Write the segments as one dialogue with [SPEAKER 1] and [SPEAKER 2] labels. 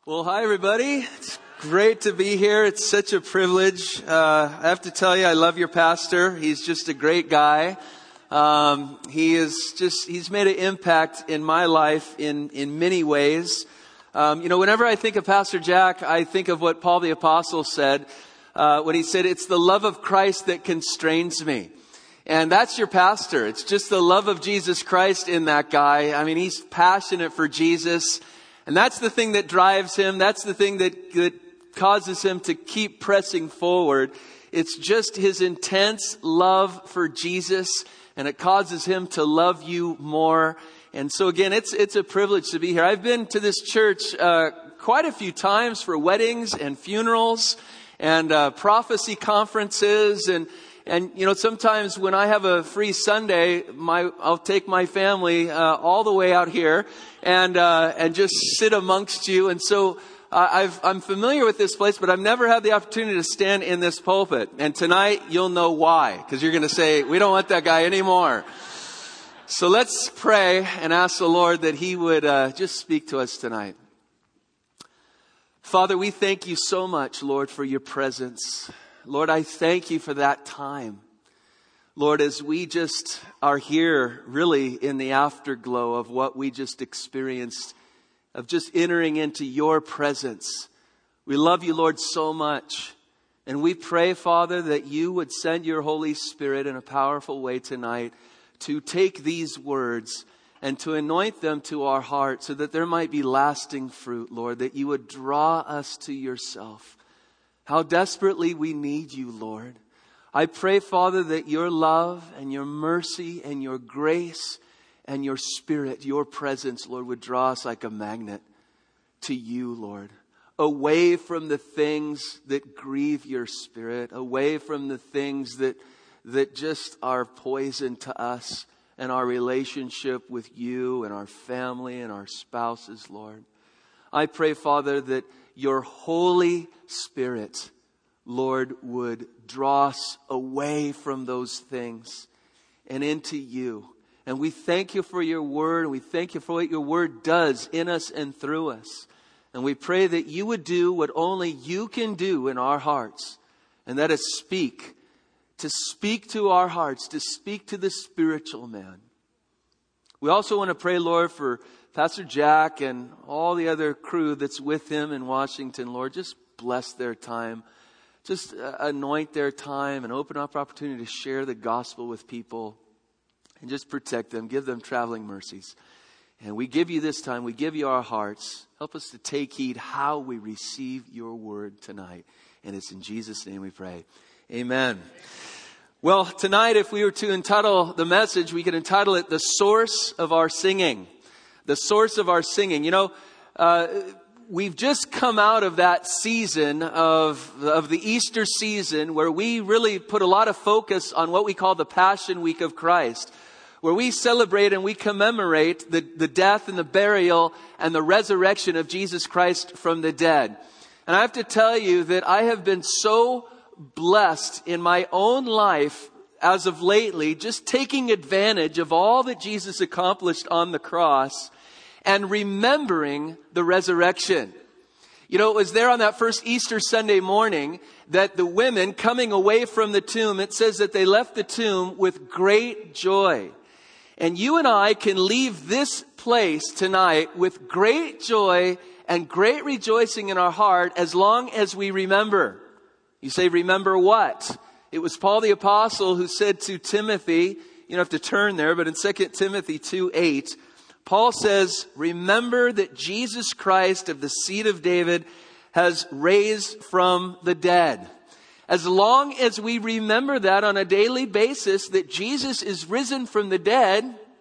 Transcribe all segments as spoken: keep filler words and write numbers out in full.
[SPEAKER 1] Well, hi, everybody. It's great to be here. It's such a privilege. Uh, I have to tell you, I love your pastor. He's just a great guy. Um, he is just, he's made an impact in my life in, in many ways. Um, you know, whenever I think of Pastor Jack, I think of what Paul the Apostle said, uh, when he said, it's the love of Christ that constrains me. And that's your pastor. It's just the love of Jesus Christ in that guy. I mean, he's passionate for Jesus. And that's the thing that drives him. That's the thing that, that causes him to keep pressing forward. It's just his intense love for Jesus. And it causes him to love you more. And so again, it's it's a privilege to be here. I've been to this church uh, quite a few times for weddings and funerals and uh, prophecy conferences. And And, you know, sometimes when I have a free Sunday, my I'll take my family uh, all the way out here and uh, and just sit amongst you. And so uh, I've, I'm familiar with this place, but I've never had the opportunity to stand in this pulpit. And tonight you'll know why, because you're going to say, we don't want that guy anymore. So let's pray and ask the Lord that he would uh, just speak to us tonight. Father, we thank you so much, Lord, for your presence. Lord, I thank you for that time. Lord, as we just are here really in the afterglow of what we just experienced, of just entering into your presence. We love you, Lord, so much. And we pray, Father, that you would send your Holy Spirit in a powerful way tonight to take these words and to anoint them to our heart so that there might be lasting fruit, Lord, that you would draw us to yourself. How desperately we need you, Lord. I pray, Father, that your love and your mercy and your grace and your spirit, your presence, Lord, would draw us like a magnet to you, Lord. Away from the things that grieve your spirit. Away from the things that, that just are poison to us and our relationship with you and our family and our spouses, Lord. I pray, Father, that your Holy Spirit, Lord, would draw us away from those things and into you. And we thank you for your word. And we thank you for what your word does in us and through us. And we pray that you would do what only you can do in our hearts. And that is speak. To speak to our hearts. To speak to the spiritual man. We also want to pray, Lord, for Pastor Jack and all the other crew that's with him in Washington. Lord, just bless their time. Just anoint their time and open up opportunity to share the gospel with people. And just protect them. Give them traveling mercies. And we give you this time. We give you our hearts. Help us to take heed how we receive your word tonight. And it's in Jesus' name we pray. Amen. Well, tonight if we were to entitle the message, we could entitle it The Source of Our Singing. The source of our singing. You know, uh, we've just come out of that season of, of the Easter season where we really put a lot of focus on what we call the Passion Week of Christ, where we celebrate and we commemorate the, the death and the burial and the resurrection of Jesus Christ from the dead. And I have to tell you that I have been so blessed in my own life as of lately, just taking advantage of all that Jesus accomplished on the cross and remembering the resurrection. You know, it was there on that first Easter Sunday morning that the women coming away from the tomb, it says that they left the tomb with great joy. And you and I can leave this place tonight with great joy and great rejoicing in our heart as long as we remember. You say, remember what? It was Paul the Apostle who said to Timothy, you don't have to turn there, but in Second Timothy two eight, Paul says, remember that Jesus Christ of the seed of David has raised from the dead. As long as we remember that on a daily basis, that Jesus is risen from the dead,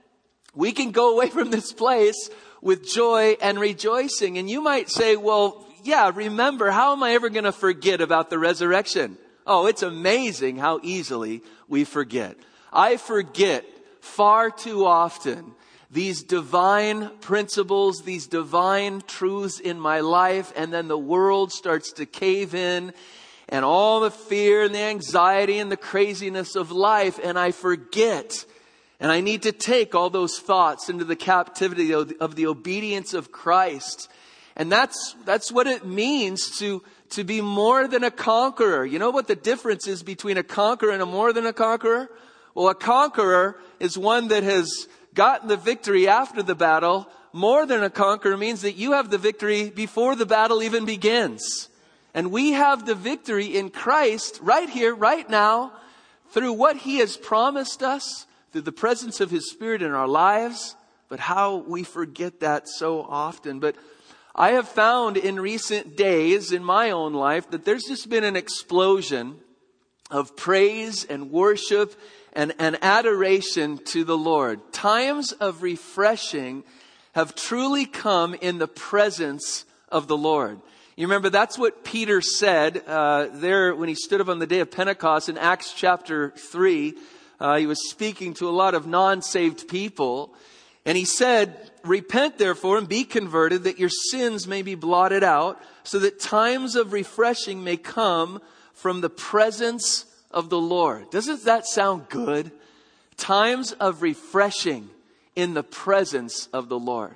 [SPEAKER 1] we can go away from this place with joy and rejoicing. And you might say, well, yeah, remember, how am I ever going to forget about the resurrection? Oh, it's amazing how easily we forget. I forget far too often these divine principles, these divine truths in my life, and then the world starts to cave in, and all the fear and the anxiety and the craziness of life, and I forget. And I need to take all those thoughts into the captivity of the obedience of Christ. And that's, that's what it means to, to be more than a conqueror. You know what the difference is between a conqueror and a more than a conqueror? Well, a conqueror is one that has gotten the victory after the battle. More than a conqueror means that you have the victory before the battle even begins. And we have the victory in Christ right here, right now, through what He has promised us, through the presence of His Spirit in our lives. But how we forget that so often. But I have found in recent days in my own life that there's just been an explosion of praise and worship and, and adoration to the Lord. Times of refreshing have truly come in the presence of the Lord. You remember that's what Peter said uh, there when he stood up on the day of Pentecost in Acts chapter three. Uh, he was speaking to a lot of non-saved people. And he said, repent therefore and be converted that your sins may be blotted out so that times of refreshing may come from the presence of the Lord. Doesn't that sound good? Times of refreshing in the presence of the Lord.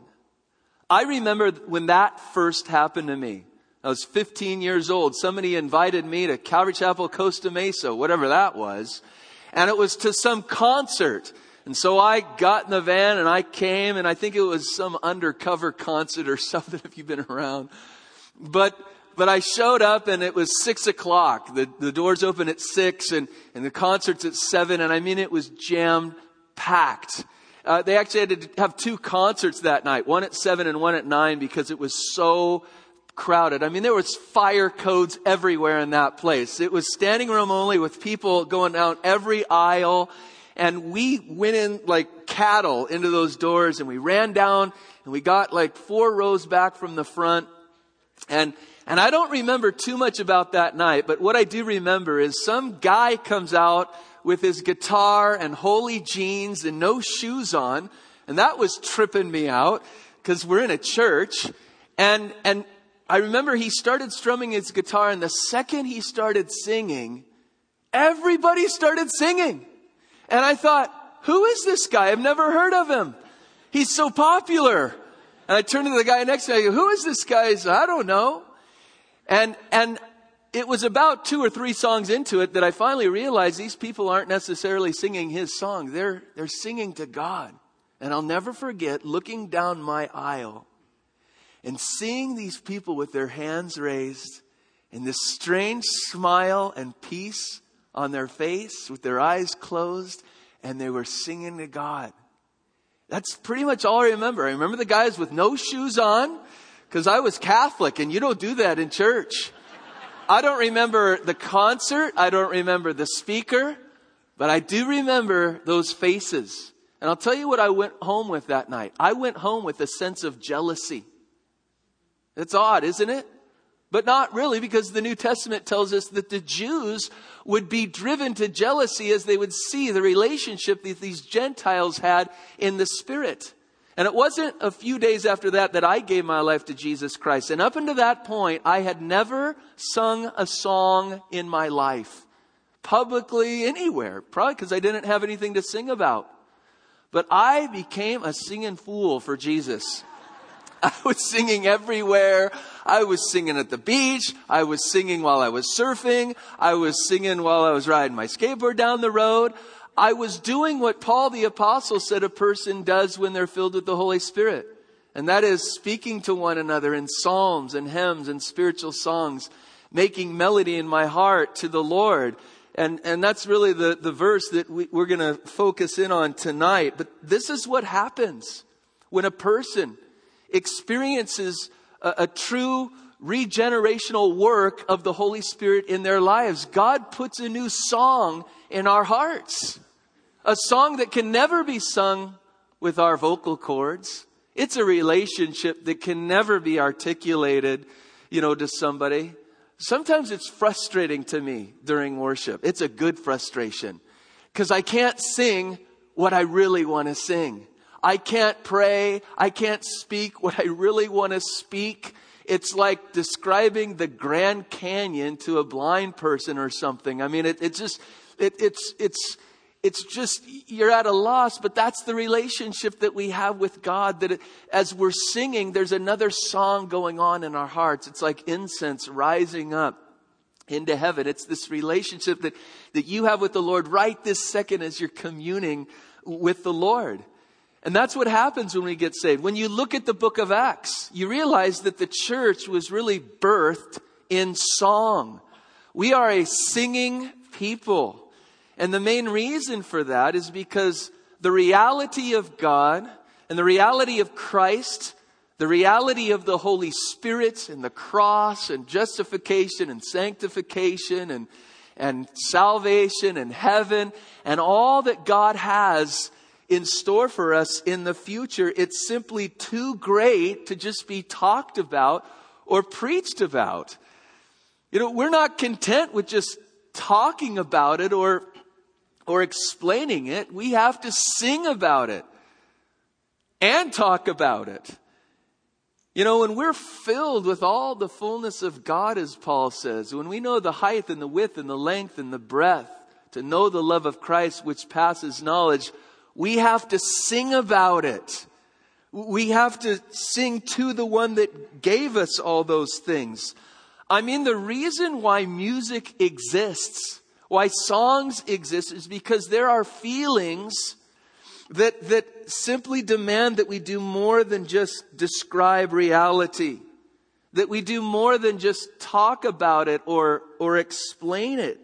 [SPEAKER 1] I remember when that first happened to me. I was fifteen years old. Somebody invited me to Calvary Chapel, Costa Mesa, whatever that was. And it was to some concert. And so I got in the van and I came, and I think it was some undercover concert or something if you've been around. But but I showed up and it was six o'clock. The, the doors open at six and, and the concert's at seven. And I mean, it was jam packed. Uh, they actually had to have two concerts that night, one at seven and one at nine because it was so crowded. I mean, there was fire codes everywhere in that place. It was standing room only with people going down every aisle. And we went in like cattle into those doors and we ran down and we got like four rows back from the front. And, and I don't remember too much about that night, but what I do remember is some guy comes out with his guitar and holy jeans and no shoes on. And that was tripping me out because we're in a church. And, and I remember he started strumming his guitar, and the second he started singing, everybody started singing. And I thought, who is this guy? I've never heard of him. He's so popular. And I turned to the guy next to me. I go, who is this guy? He said, I don't know. And, and it was about two or three songs into it that I finally realized these people aren't necessarily singing his song. They're, they're singing to God. And I'll never forget looking down my aisle and seeing these people with their hands raised and this strange smile and peace on their face with their eyes closed, and they were singing to God. That's pretty much all I remember. I remember the guys with no shoes on because I was Catholic and you don't do that in church. I don't remember the concert. I don't remember the speaker, but I do remember those faces. And I'll tell you what I went home with that night. I went home with a sense of jealousy. It's odd, isn't it? But not really, because the New Testament tells us that the Jews would be driven to jealousy as they would see the relationship that these Gentiles had in the Spirit. And it wasn't a few days after that that I gave my life to Jesus Christ. And up until that point, I had never sung a song in my life. Publicly, anywhere. Probably because I didn't have anything to sing about. But I became a singing fool for Jesus. I was singing everywhere. I was singing at the beach. I was singing while I was surfing. I was singing while I was riding my skateboard down the road. I was doing what Paul the Apostle said a person does when they're filled with the Holy Spirit. And that is speaking to one another in psalms and hymns and spiritual songs, making melody in my heart to the Lord. And, and that's really the, the verse that we, we're going to focus in on tonight. But this is what happens when a person experiences a, a true regenerational work of the Holy Spirit in their lives. God puts a new song in our hearts. A song that can never be sung with our vocal cords. It's a relationship that can never be articulated, you know, to somebody. Sometimes it's frustrating to me during worship. It's a good frustration because I can't sing what I really want to sing. I can't pray. I can't speak what I really want to speak. It's like describing the Grand Canyon to a blind person or something. I mean, it, it's just, it, it's, it's, it's just, you're at a loss, but that's the relationship that we have with God, that it, as we're singing, there's another song going on in our hearts. It's like incense rising up into heaven. It's this relationship that, that you have with the Lord right this second as you're communing with the Lord. And that's what happens when we get saved. When you look at the book of Acts, you realize that the church was really birthed in song. We are a singing people. And the main reason for that is because the reality of God and the reality of Christ, the reality of the Holy Spirit and the cross and justification and sanctification and, and salvation and heaven and all that God has in store for us in the future, it's simply too great to just be talked about or preached about. You know, we're not content with just talking about it or or explaining it. We have to sing about it and talk about it. You know, when we're filled with all the fullness of God, as Paul says, when we know the height and the width and the length and the breadth, to know the love of Christ which passes knowledge, we have to sing about it. We have to sing to the one that gave us all those things. I mean, the reason why music exists, why songs exist, is because there are feelings that, that simply demand that we do more than just describe reality. That we do more than just talk about it or, or explain it.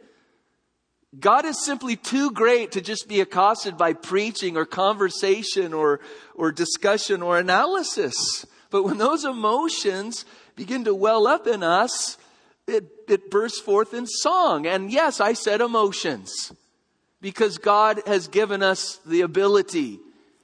[SPEAKER 1] God is simply too great to just be accosted by preaching or conversation or, or discussion or analysis. But when those emotions begin to well up in us, it, it bursts forth in song. And yes, I said emotions, because God has given us the ability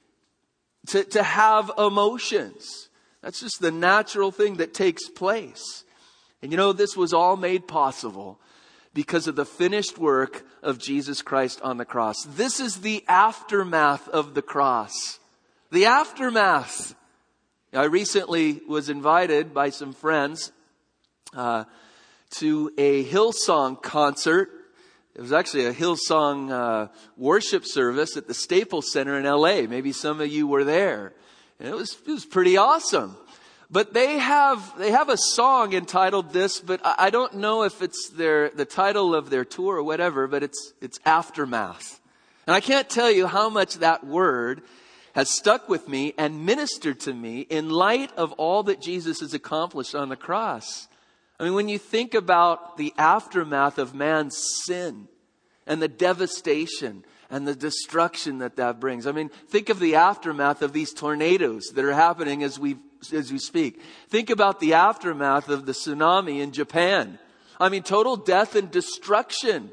[SPEAKER 1] to, to have emotions. That's just the natural thing that takes place. And you know, this was all made possible because of the finished work of Jesus Christ on the cross. This is the aftermath of the cross. The aftermath. I recently was invited by some friends uh, to a Hillsong concert. It was actually a Hillsong uh, worship service at the Staples Center in L A. Maybe some of you were there. And it was, it was pretty awesome. But they have they have a song entitled this, but I don't know if it's their the title of their tour or whatever, but it's it's Aftermath. And I can't tell you how much that word has stuck with me and ministered to me in light of all that Jesus has accomplished on the cross. I mean, when you think about the aftermath of man's sin and the devastation and the destruction that that brings. I mean, think of the aftermath of these tornadoes that are happening as we as we speak. Think about the aftermath of the tsunami in Japan. I mean, total death and destruction.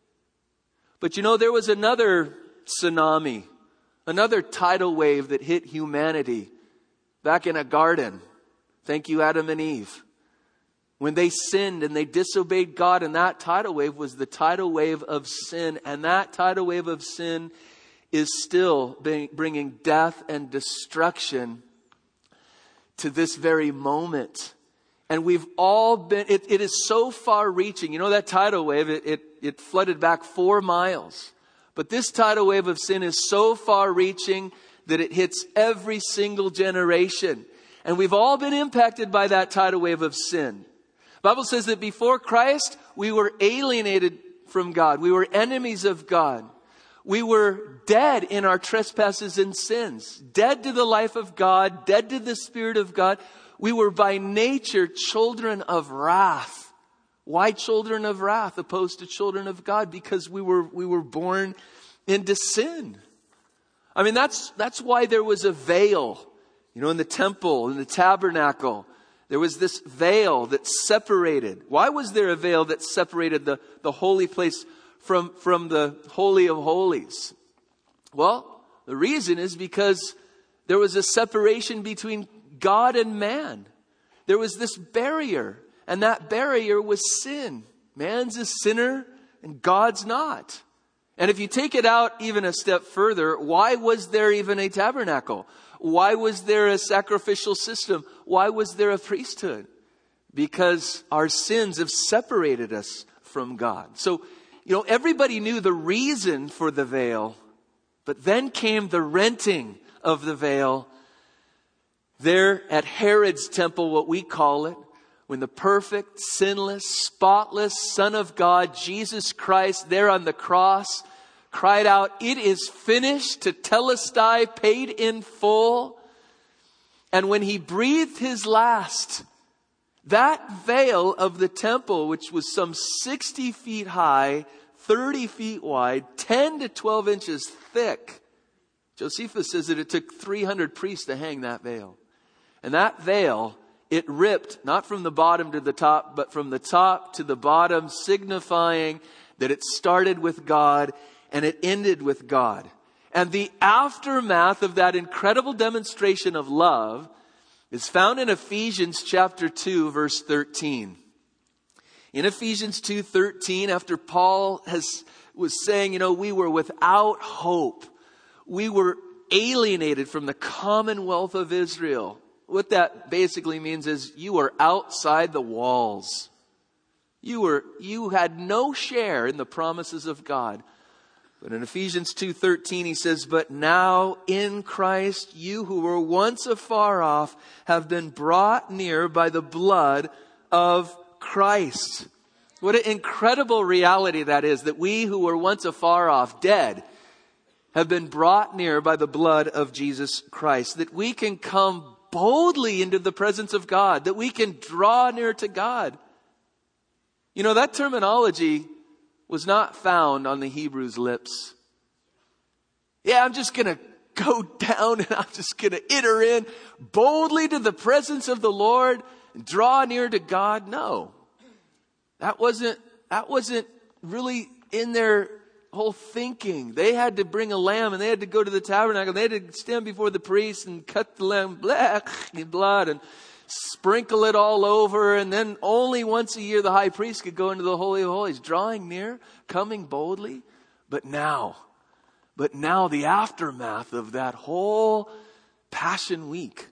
[SPEAKER 1] But you know, there was another tsunami, another tidal wave that hit humanity back in a garden. Thank you, Adam and Eve. When they sinned and they disobeyed God, and that tidal wave was the tidal wave of sin. And that tidal wave of sin is still bringing death and destruction to this very moment. And we've all been, it, it is so far reaching. You know, that tidal wave, it, it, it flooded back four miles. But this tidal wave of sin is so far reaching that it hits every single generation. And we've all been impacted by that tidal wave of sin. The Bible says that before Christ, we were alienated from God. We were enemies of God. We were dead in our trespasses and sins. Dead to the life of God. Dead to the Spirit of God. We were by nature children of wrath. Why children of wrath opposed to children of God? Because we were we were born into sin. I mean, that's that's why there was a veil, you know, in the temple, in the tabernacle. There was this veil that separated. Why was there a veil that separated the, the holy place from, from the Holy of Holies? Well, the reason is because there was a separation between God and man. There was this barrier, and that barrier was sin. Man's a sinner and God's not. And if you take it out even a step further, why was there even a tabernacle? Why was there a sacrificial system? Why was there a priesthood? Because our sins have separated us from God. So, You know, everybody knew the reason for the veil, but then came the renting of the veil. There at Herod's temple, what we call it, when the perfect, sinless, spotless Son of God, Jesus Christ, there on the cross, cried out, "It is finished," tetelestai, paid in full. And when he breathed his last, that veil of the temple, which was some sixty feet high, thirty feet wide, ten to twelve inches thick, Josephus says that it took three hundred priests to hang that veil. And that veil, it ripped, not from the bottom to the top, but from the top to the bottom, signifying that it started with God and it ended with God. And the aftermath of that incredible demonstration of love is found in Ephesians chapter two, verse thirteen. In Ephesians two thirteen, after Paul has was saying, you know, we were without hope. We were alienated from the commonwealth of Israel. What that basically means is you were outside the walls. You were, you had no share in the promises of God. But in Ephesians two thirteen, he says, "But now in Christ, you who were once afar off have been brought near by the blood of Christ." What an incredible reality that is, that we who were once afar off, dead, have been brought near by the blood of Jesus Christ. That we can come boldly into the presence of God, that we can draw near to God. You know, that terminology was not found on the Hebrews' lips. Yeah, I'm just going to go down and I'm just going to enter in boldly to the presence of the Lord and draw near to God. No, that wasn't, that wasn't really in their whole thinking. They had to bring a lamb and they had to go to the tabernacle and they had to stand before the priest and cut the lamb black in blood and sprinkle it all over. And then only once a year the high priest could go into the Holy of Holies, drawing near, coming boldly. But now, but now the aftermath of that whole Passion Week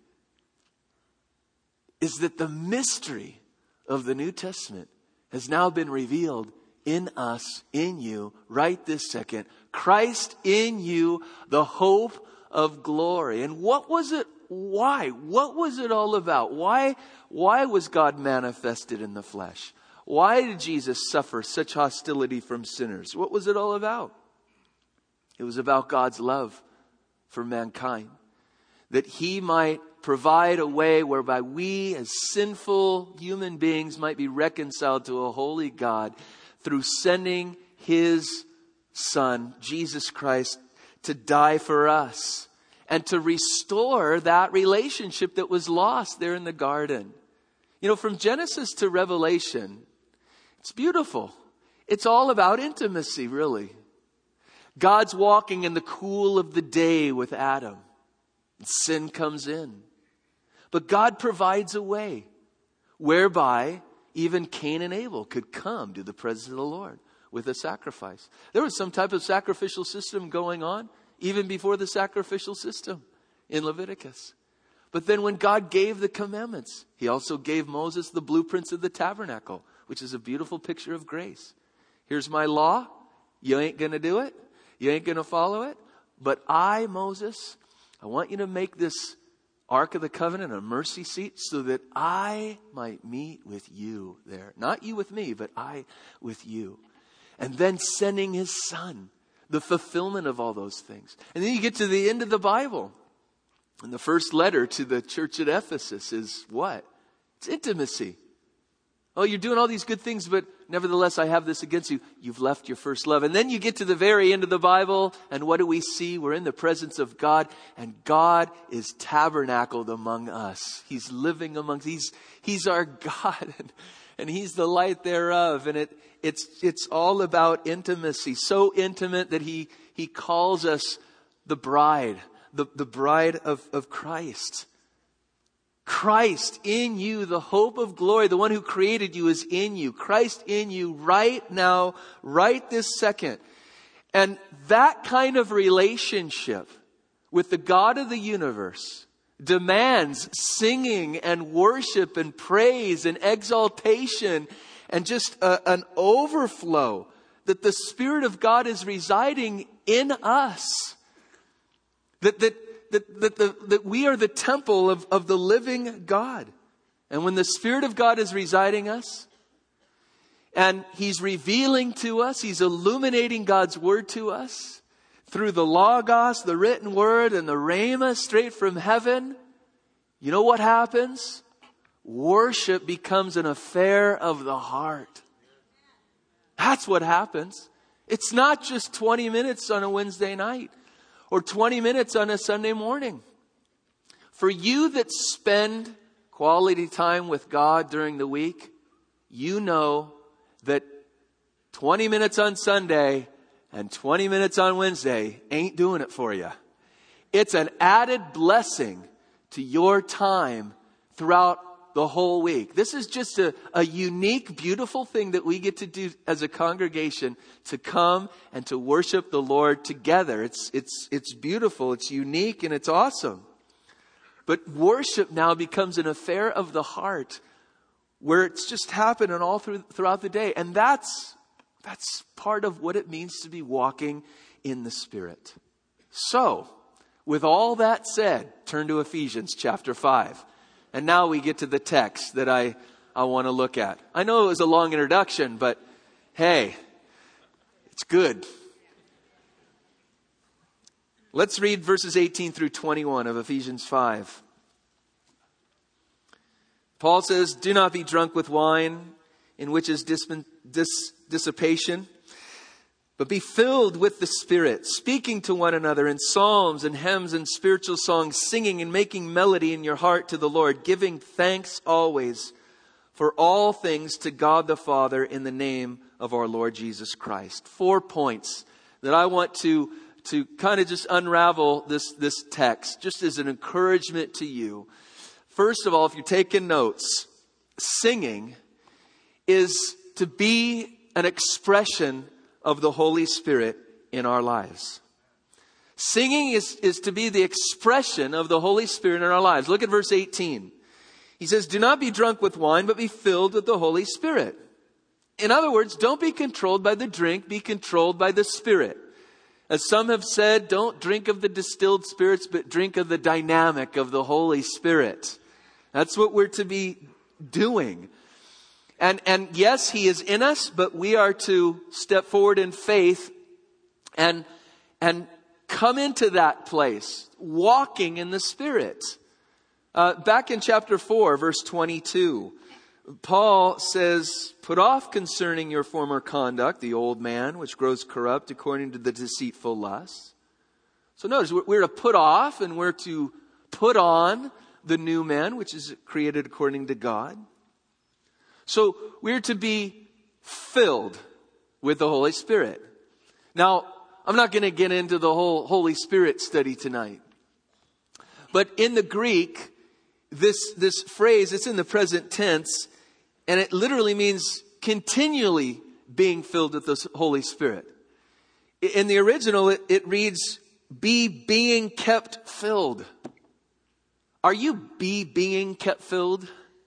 [SPEAKER 1] is that the mystery of the New Testament has now been revealed in us, in you, right this second. Christ in you, the hope of glory. And what was it? Why? What was it all about? Why, why was God manifested in the flesh? Why did Jesus suffer such hostility from sinners? What was it all about? It was about God's love for mankind. That he might provide a way whereby we as sinful human beings might be reconciled to a holy God through sending his Son, Jesus Christ, to die for us. And to restore that relationship that was lost there in the garden. You know, from Genesis to Revelation, it's beautiful. It's all about intimacy, really. God's walking in the cool of the day with Adam. And sin comes in. But God provides a way whereby even Cain and Abel could come to the presence of the Lord with a sacrifice. There was some type of sacrificial system going on even before the sacrificial system in Leviticus. But then when God gave the commandments, he also gave Moses the blueprints of the tabernacle, which is a beautiful picture of grace. Here's my law. You ain't going to do it. You ain't going to follow it. But I, Moses, I want you to make this Ark of the Covenant a mercy seat so that I might meet with you there. Not you with me, but I with you. And then sending his Son. The fulfillment of all those things. And then you get to the end of the Bible. And the first letter to the church at Ephesus is what? It's intimacy. Oh, you're doing all these good things, but nevertheless, I have this against you. You've left your first love. And then you get to the very end of the Bible. And what do we see? We're in the presence of God. And God is tabernacled among us. He's living amongst us. He's, he's our God. And, and he's the light thereof. And it It's it's all about intimacy. So intimate that he he calls us the bride, the, the bride of, of Christ. Christ in you, the hope of glory, the one who created you is in you. Christ in you right now, right this second. And that kind of relationship with the God of the universe demands singing and worship and praise and exaltation and just a, an overflow that the Spirit of God is residing in us. That, that, that, that, the, that we are the temple of, of the living God. And when the Spirit of God is residing in us, and He's revealing to us, He's illuminating God's Word to us, through the Logos, the written Word, and the Rhema straight from heaven, you know what happens? Worship becomes an affair of the heart. That's what happens. It's not just twenty minutes on a Wednesday night or twenty minutes on a Sunday morning. For you that spend quality time with God during the week, you know that twenty minutes on Sunday and twenty minutes on Wednesday ain't doing it for you. It's an added blessing to your time throughout the whole week. This is just a, a unique, beautiful thing that we get to do as a congregation, to come and to worship the Lord together. It's, it's, it's beautiful, it's unique, and it's awesome. But worship now becomes an affair of the heart, where it's just happening all through, throughout the day. And that's, that's part of what it means to be walking in the Spirit. So, with all that said, turn to Ephesians chapter five. And now we get to the text that I, I want to look at. I know it was a long introduction, but hey, it's good. Let's read verses eighteen through twenty-one of Ephesians five. Paul says, "Do not be drunk with wine, in which is dis- dis- dissipation, but be filled with the Spirit, speaking to one another in psalms and hymns and spiritual songs, singing and making melody in your heart to the Lord, giving thanks always for all things to God the Father in the name of our Lord Jesus Christ." Four points that I want to, to kind of just unravel this, this text, just as an encouragement to you. First of all, if you're taking notes, singing is to be an expression of the Holy Spirit in our lives. Singing is, is to be the expression of the Holy Spirit in our lives. Look at verse eighteen. He says, "Do not be drunk with wine, but be filled with the Holy Spirit." In other words, don't be controlled by the drink, be controlled by the Spirit. As some have said, don't drink of the distilled spirits, but drink of the dynamic of the Holy Spirit. That's what we're to be doing. And, and yes, He is in us, but we are to step forward in faith and, and come into that place, walking in the Spirit. Uh, back in chapter four, verse twenty-two, Paul says, "Put off concerning your former conduct, the old man, which grows corrupt according to the deceitful lusts." So notice, we're, we're to put off and we're to put on the new man, which is created according to God. So we're to be filled with the Holy Spirit. Now, I'm not going to get into the whole Holy Spirit study tonight. But in the Greek, this, this phrase, it's in the present tense, and it literally means continually being filled with the Holy Spirit. In the original, it, it reads, "be being kept filled." Are you be being kept filled?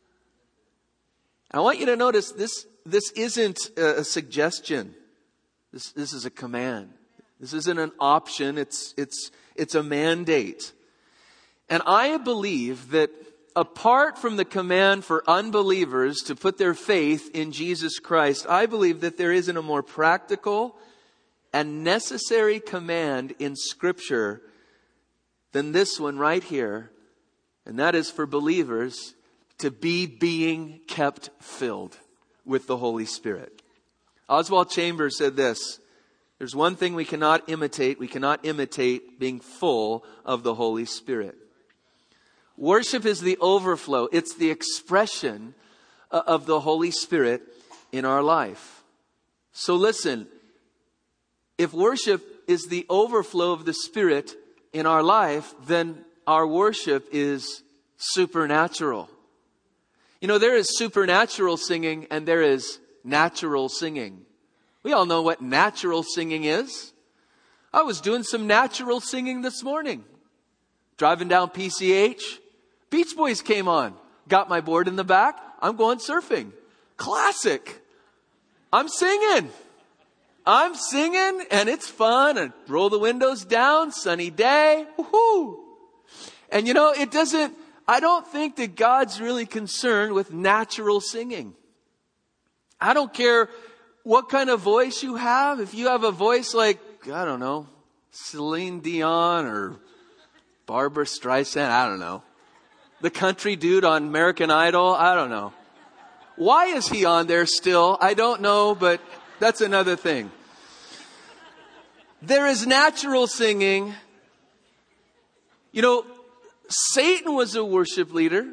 [SPEAKER 1] I want you to notice this, this isn't a suggestion. This, this is a command. This isn't an option. It's, it's, it's a mandate. And I believe that apart from the command for unbelievers to put their faith in Jesus Christ, I believe that there isn't a more practical and necessary command in Scripture than this one right here. And that is for believers to be being kept filled with the Holy Spirit. Oswald Chambers said this: "There's one thing we cannot imitate. We cannot imitate being full of the Holy Spirit." Worship is the overflow. It's the expression of the Holy Spirit in our life. So listen, if worship is the overflow of the Spirit in our life, then our worship is supernatural. You know, there is supernatural singing and there is natural singing. We all know what natural singing is. I was doing some natural singing this morning. Driving down P C H, Beach Boys came on. Got my board in the back. I'm going surfing. Classic. I'm singing. I'm singing and it's fun and roll the windows down, sunny day. Woohoo! And you know, it doesn't, I don't think that God's really concerned with natural singing. I don't care what kind of voice you have. If you have a voice like, I don't know, Celine Dion or Barbara Streisand, I don't know. The country dude on American Idol, I don't know. Why is he on there still? I don't know, but that's another thing. There is natural singing. You know, Satan was a worship leader.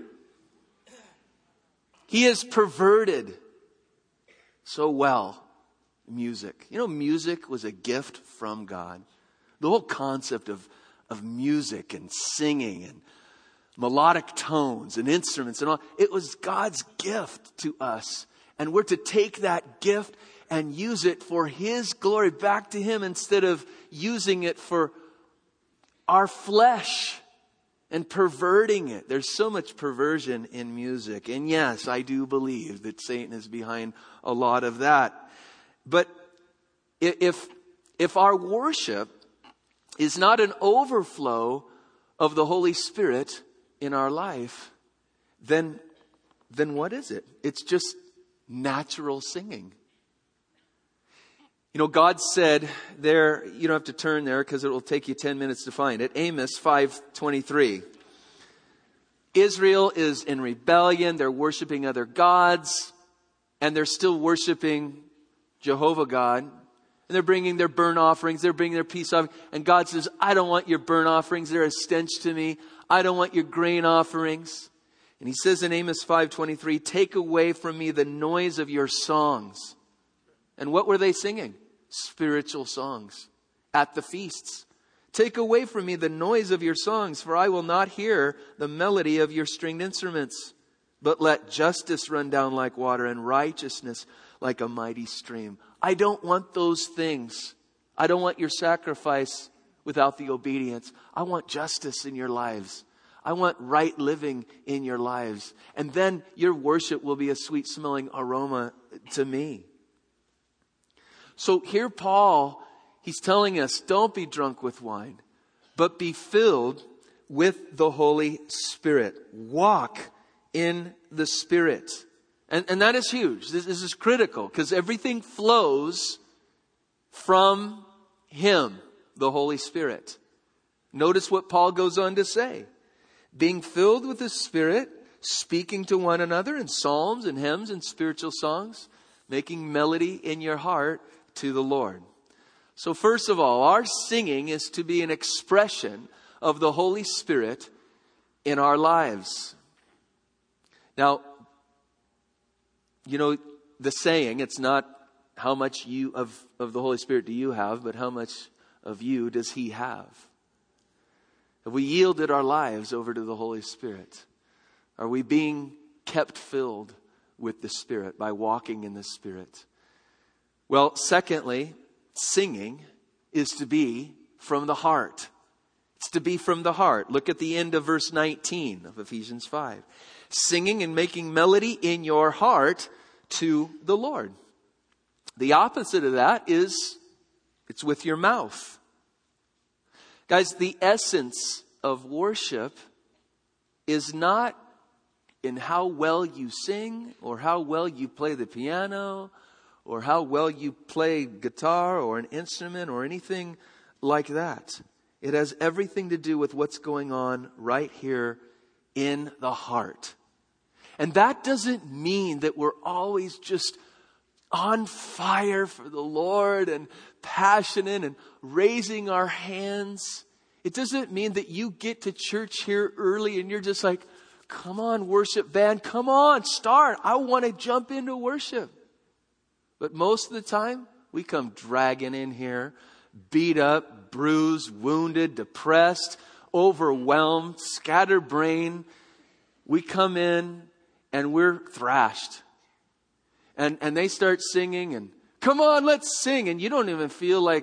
[SPEAKER 1] He has perverted so well music. You know, music was a gift from God. The whole concept of, of music and singing and melodic tones and instruments and all, it was God's gift to us. And we're to take that gift and use it for His glory, back to Him, instead of using it for our flesh and perverting it. There's so much perversion in music. And yes, I do believe that Satan is behind a lot of that. But if, if our worship is not an overflow of the Holy Spirit in our life, then, then what is it? It's just natural singing. You know, God said there, you don't have to turn there because it will take you ten minutes to find it. Amos five twenty-three. Israel is in rebellion. They're worshiping other gods. And they're still worshiping Jehovah God. And they're bringing their burnt offerings. They're bringing their peace offerings. And God says, I don't want your burnt offerings. They're a stench to me. I don't want your grain offerings. And He says in Amos five twenty-three, take away from me the noise of your songs. And what were they singing? Spiritual songs at the feasts. Take away from me the noise of your songs, for I will not hear the melody of your stringed instruments. But let justice run down like water and righteousness like a mighty stream. I don't want those things. I don't want your sacrifice without the obedience. I want justice in your lives. I want right living in your lives. And then your worship will be a sweet smelling aroma to me. So here Paul, he's telling us, don't be drunk with wine, but be filled with the Holy Spirit. Walk in the Spirit. And, and that is huge. This, this is critical because everything flows from Him, the Holy Spirit. Notice what Paul goes on to say. Being filled with the Spirit, speaking to one another in psalms and hymns and spiritual songs, making melody in your heart to the Lord. So first of all, our singing is to be an expression of the Holy Spirit in our lives. Now, you know, the saying, it's not how much you of, of the Holy Spirit do you have, but how much of you does He have? Have we yielded our lives over to the Holy Spirit? Are we being kept filled with the Spirit by walking in the Spirit? Well, secondly, singing is to be from the heart. It's to be from the heart. Look at the end of verse nineteen of Ephesians five. Singing and making melody in your heart to the Lord. The opposite of that is it's with your mouth. Guys, the essence of worship is not in how well you sing or how well you play the piano or how well you play guitar or an instrument or anything like that. It has everything to do with what's going on right here in the heart. And that doesn't mean that we're always just on fire for the Lord and passionate and raising our hands. It doesn't mean that you get to church here early and you're just like, come on, worship band, come on, start. I want to jump into worship. But most of the time, we come dragging in here, beat up, bruised, wounded, depressed, overwhelmed, scatterbrained. We come in and we're thrashed. And and they start singing and, come on, let's sing. And you don't even feel like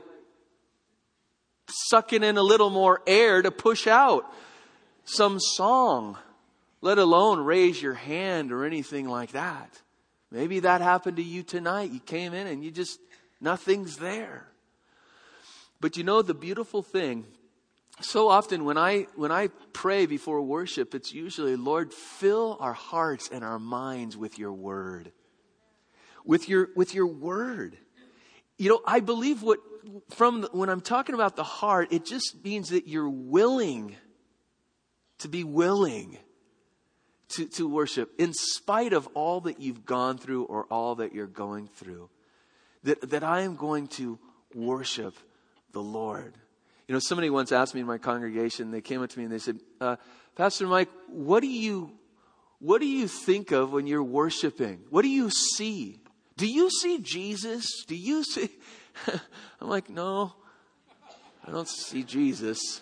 [SPEAKER 1] sucking in a little more air to push out some song, let alone raise your hand or anything like that. Maybe that happened to you tonight. You came in and you just, Nothing's there. But you know the beautiful thing, so often when I when I pray before worship, it's usually, Lord, fill our hearts and our minds with your word. With your with your word. You know, I believe what from the, when I'm talking about the heart, it just means that you're willing to be willing to, to worship in spite of all that you've gone through or all that you're going through. That that I am going to worship the Lord. You know, somebody once asked me in my congregation, they came up to me and they said, uh, Pastor Mike, what do you what do you think of when you're worshiping? What do you see? Do you see Jesus? Do you see? I'm like, no, I don't see Jesus.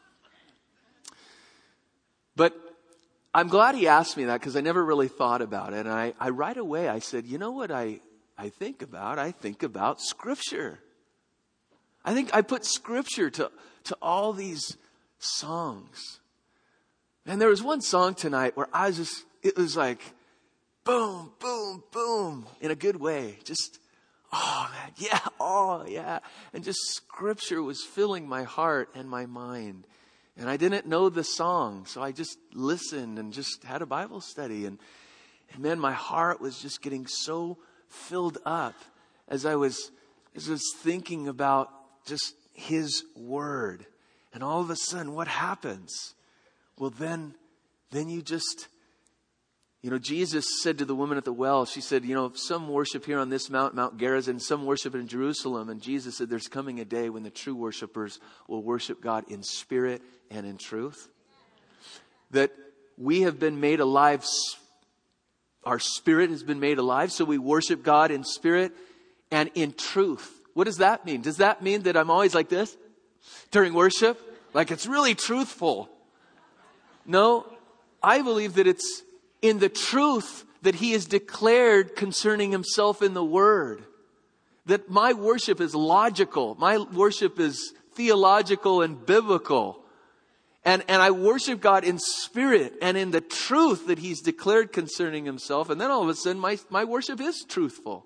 [SPEAKER 1] But I'm glad he asked me that because I never really thought about it. And I, I right away, I said, you know what I, I think about? I think about Scripture. I think I put Scripture to, to all these songs. And there was one song tonight where I was just, it was like, boom, boom, boom, in a good way. Just, oh man, yeah, oh yeah. And just Scripture was filling my heart and my mind. And I didn't know the song, so I just listened and just had a Bible study. And, and man, my heart was just getting so filled up as I was, as I was thinking about just His Word. And all of a sudden, what happens? Well, then, then you just, you know, Jesus said to the woman at the well, she said, you know, some worship here on this mount, Mount Gerizim, some worship in Jerusalem. And Jesus said, there's coming a day when the true worshipers will worship God in spirit and in truth. That we have been made alive. Our spirit has been made alive. So we worship God in spirit and in truth. What does that mean? Does that mean that I'm always like this during worship? Like it's really truthful? No, I believe that it's in the truth that He has declared concerning Himself in the Word. That my worship is logical. My worship is theological and biblical. And, and I worship God in spirit and in the truth that He's declared concerning Himself. And then all of a sudden my, my worship is truthful.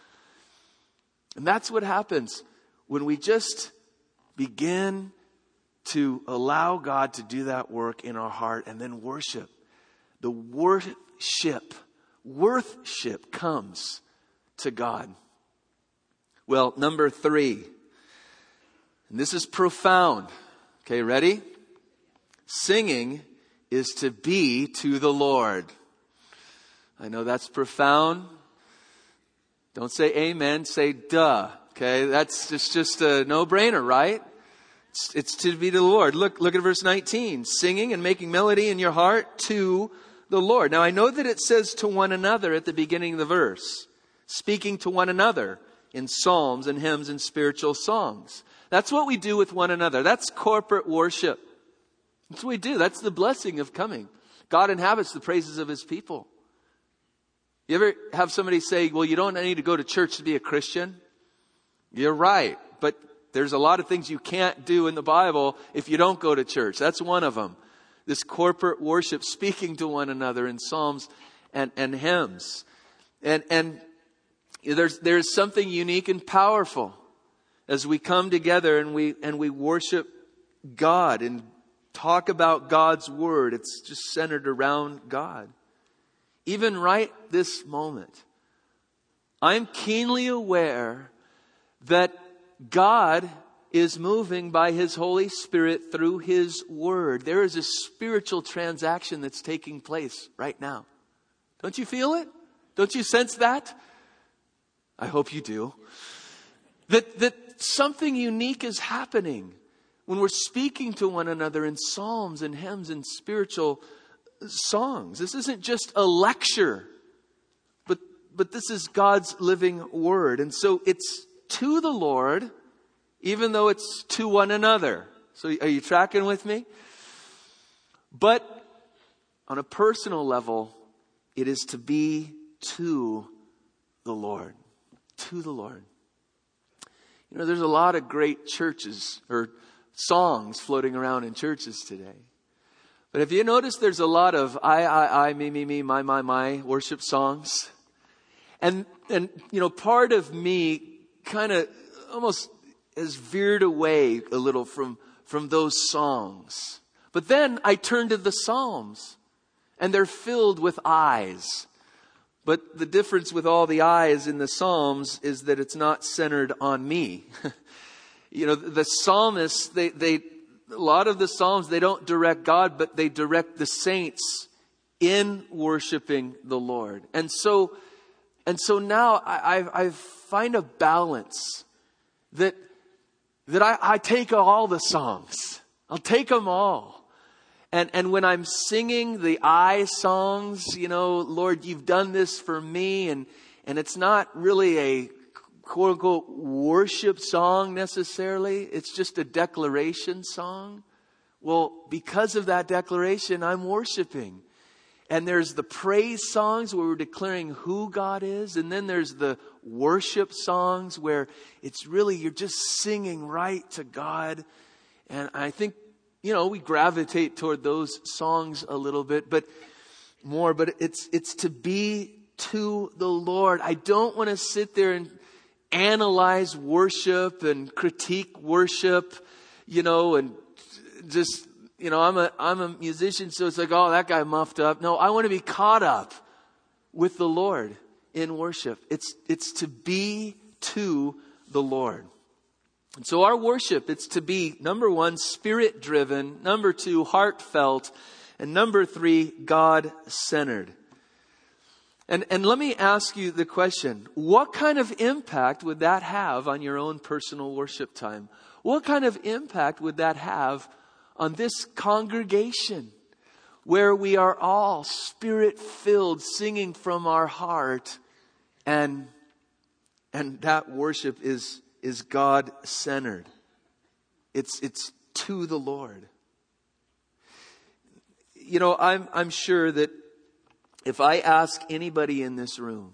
[SPEAKER 1] And that's what happens when we just begin to allow God to do that work in our heart and then worship. The worship, worship comes to God. Well, number three, and this is profound. Okay, ready? Singing is to be to the Lord. I know that's profound. Don't say amen, say duh. Okay, that's just, just a no-brainer, right? It's, it's to be to the Lord. Look, look at verse nineteen. Singing and making melody in your heart to the Lord. Now I know that it says to one another at the beginning of the verse. Speaking to one another in psalms and hymns and spiritual songs. That's what we do with one another. That's corporate worship. That's what we do. That's the blessing of coming. God inhabits the praises of His people. You ever have somebody say, well, you don't need to go to church to be a Christian? You're right. But there's a lot of things you can't do in the Bible if you don't go to church. That's one of them. This corporate worship, speaking to one another in psalms and, and hymns. And, and there's, there's something unique and powerful as we come together and we, and we worship God and talk about God's Word. It's just centered around God. Even right this moment, I'm keenly aware that God is moving by His Holy Spirit through His Word. There is a spiritual transaction that's taking place right now. Don't you feel it? Don't you sense that? I hope you do. That, that something unique is happening when we're speaking to one another in psalms and hymns and spiritual songs. This isn't just a lecture, but, but this is God's living Word. And so it's to the Lord, even though it's to one another. So are you tracking with me? But on a personal level, it is to be to the Lord. To the Lord. You know, there's a lot of great churches or songs floating around in churches today. But have you noticed there's a lot of I, I, I, me, me, me, my, my, my worship songs? And, and, you know, part of me kind of almost has veered away a little from, from those songs. But then I turn to the Psalms, and they're filled with eyes. But the difference with all the eyes in the Psalms is that it's not centered on me. You know, the psalmists, they, they, a lot of the Psalms, they don't direct God, but they direct the saints in worshiping the Lord. And so, and so now I, I, I find a balance that, that I, I take all the songs. I'll take them all. And, and when I'm singing the I songs, you know, Lord, you've done this for me. And, and it's not really a quote unquote worship song necessarily. It's just a declaration song. Well, because of that declaration, I'm worshiping. And there's the praise songs where we're declaring who God is. And then there's the worship songs where it's really, you're just singing right to God. And I think, you know, we gravitate toward those songs a little bit, but more, but it's, it's to be to the Lord. I don't want to sit there and analyze worship and critique worship, you know, and just, you know, I'm a, I'm a musician, so it's like, oh, that guy muffed up. No, I want to be caught up with the Lord in worship. It's, it's to be to the Lord. And so our worship, it's to be, number one, spirit driven, number two, heartfelt, and number three, God centered. And, and let me ask you the question, what kind of impact would that have on your own personal worship time? What kind of impact would that have on this congregation where we are all spirit-filled, singing from our heart, and, and that worship is, is God-centered. It's, it's to the Lord. You know, I'm, I'm sure that if I ask anybody in this room,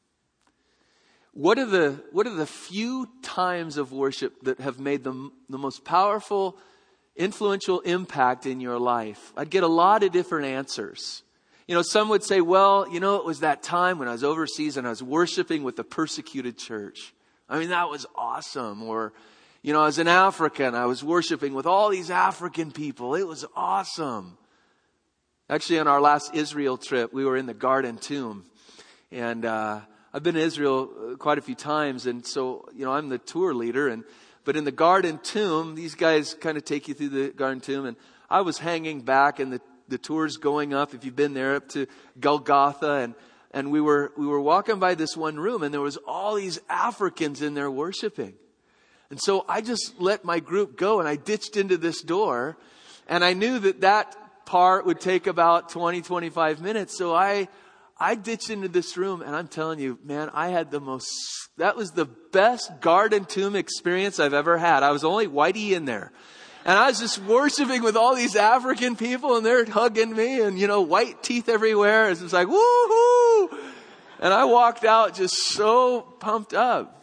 [SPEAKER 1] what are the, what are the few times of worship that have made the, the most powerful, influential impact in your life? I'd get a lot of different answers. You know, some would say, well, you know, it was that time when I was overseas and I was worshiping with the persecuted church. I mean, that was awesome. Or, you know, I was in Africa and I was worshiping with all these African people. It was awesome. Actually, on our last Israel trip, we were in the Garden Tomb. And uh, I've been to Israel quite a few times. And so, you know, I'm the tour leader. And But in the Garden Tomb, these guys kind of take you through the Garden Tomb. And I was hanging back and the, the tour's going up, if you've been there, up to Golgotha. And, and we were we were walking by this one room and there was all these Africans in there worshiping. And so I just let my group go and I ditched into this door. And I knew that that part would take about twenty, twenty-five minutes. So I, I ditched into this room and I'm telling you, man, I had the most, that was the best Garden Tomb experience I've ever had. I was only whitey in there. And I was just worshiping with all these African people and they're hugging me and, you know, white teeth everywhere. It's just like, woohoo! And I walked out just so pumped up.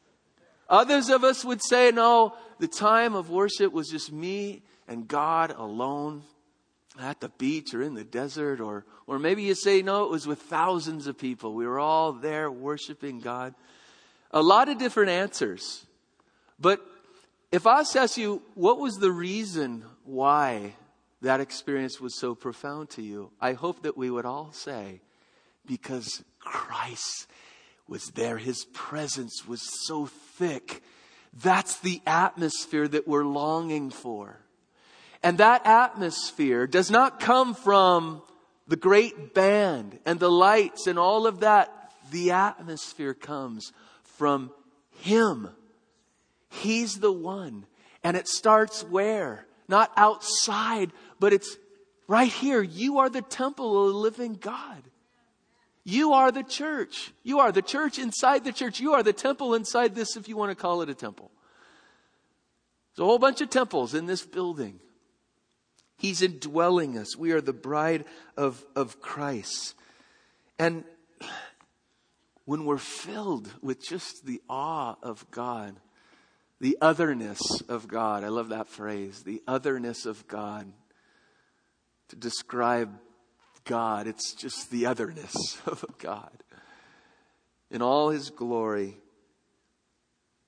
[SPEAKER 1] Others of us would say, no, the time of worship was just me and God alone. At the beach or in the desert, or or maybe you say, no, it was with thousands of people. We were all there worshiping God. A lot of different answers. But if I ask you, what was the reason why that experience was so profound to you? I hope that we would all say, because Christ was there. His presence was so thick. That's the atmosphere that we're longing for. And that atmosphere does not come from the great band and the lights and all of that. The atmosphere comes from Him. He's the one. And it starts where? Not outside, but it's right here. You are the temple of the living God. You are the church. You are the church inside the church. You are the temple inside this, if you want to call it a temple. There's a whole bunch of temples in this building. He's indwelling us. We are the bride of, of Christ. And when we're filled with just the awe of God, the otherness of God. I love that phrase, the otherness of God. To describe God, it's just the otherness of God. In all His glory.